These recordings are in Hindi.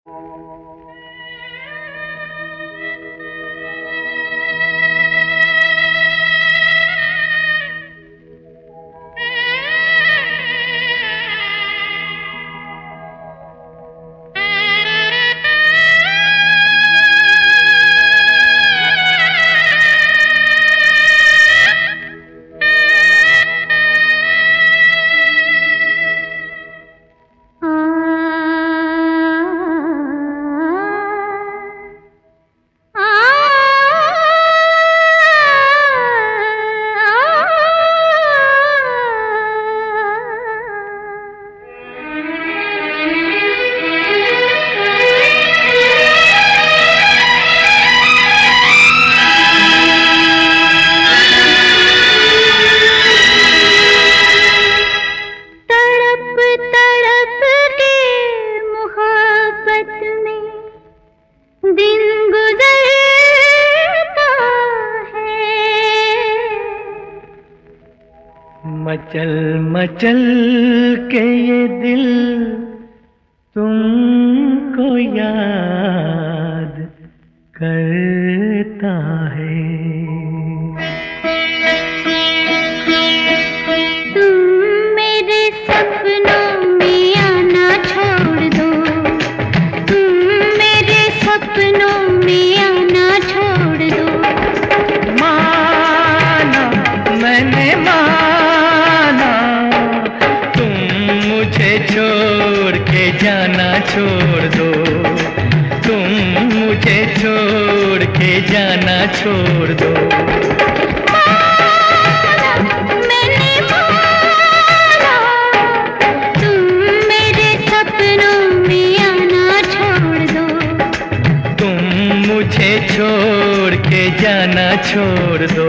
मचल मचल के ये दिल तुमको याद करता है। तुम मेरे सपनों में आना छोड़ दो, तुम मेरे सपनों में आना छोड़ दो। माना मैंने माना, तुम मुझे छोड़ के जाना छोड़ दो, तुम मुझे छोड़ के जाना छोड़ दो। मैंने माना, तुम मेरे सपनों में आना छोड़ दो, तुम मुझे छोड़ के जाना छोड़ दो।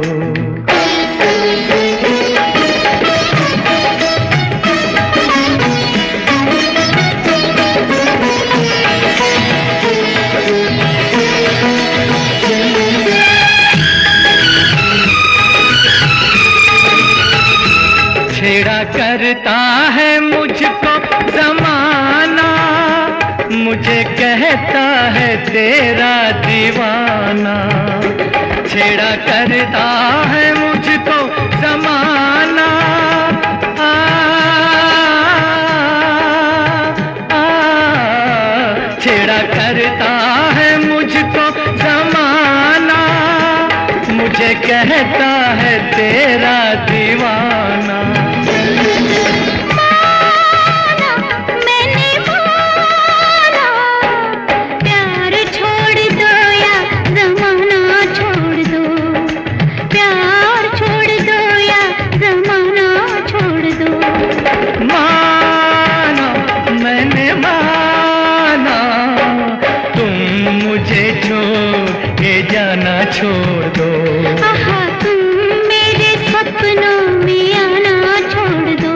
छेड़ा करता है मुझको ज़माना, मुझे कहता है तेरा दीवाना। छेड़ा करता है मुझको ज़माना, आ, आ, छेड़ा करता है मुझको ज़माना, मुझे कहता है तेरा दीवाना। छोड़ दो, आहा, तुम मेरे सपनों में आना छोड़ दो।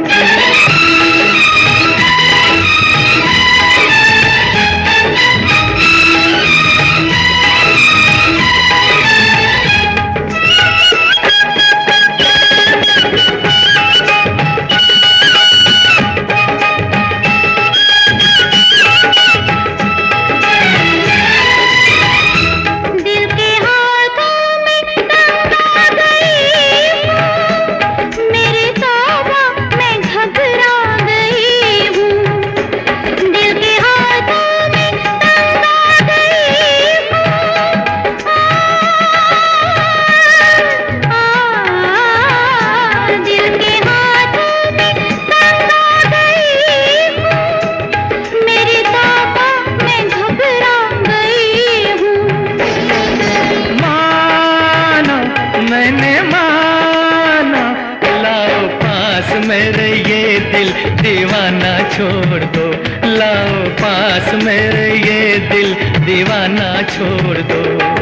मैंने माना, लाओ पास मेरे ये दिल दीवाना छोड़ दो, लाओ पास मेरे ये दिल दीवाना छोड़ दो।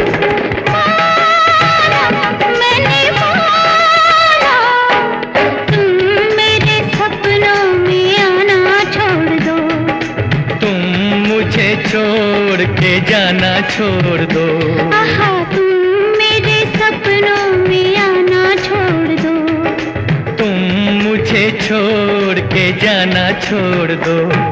मैंने माना, तुम मेरे सपनों में आना छोड़ दो, तुम मुझे छोड़ के जाना छोड़ दो। आहा, तुम मेरे सपनों में आना छोड़ दो, तुम मुझे छोड़ के जाना छोड़ दो।